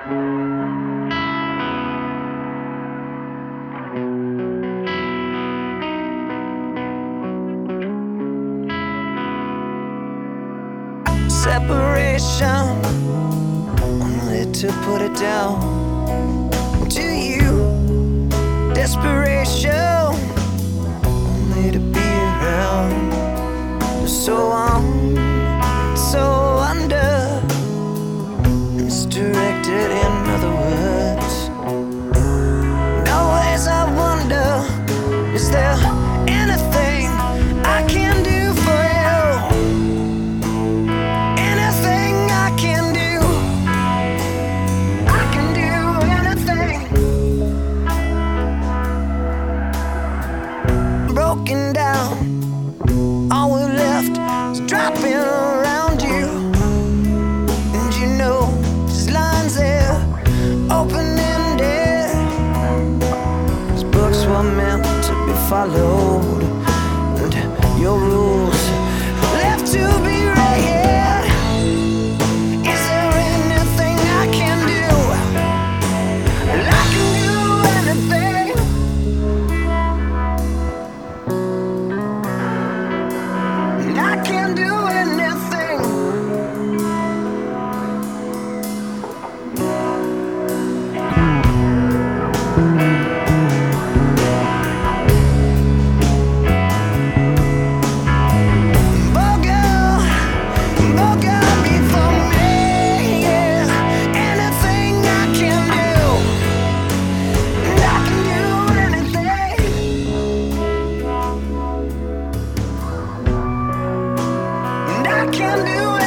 Separation, only to put it down to you. Desperation, only to be around. So on, so under, misdirected in other words. Always I wonder, is there anything I can do for you? Anything I can do? I can do anything. Broken down, all we're left is dropping around you. And you know, these lines there, open-ended. These books were meant to be followed, and your rules left to be read. Is there anything I can do? I can do anything. I can do anything. Bogle before me, yeah. Anything I can do. I can do anything. I can do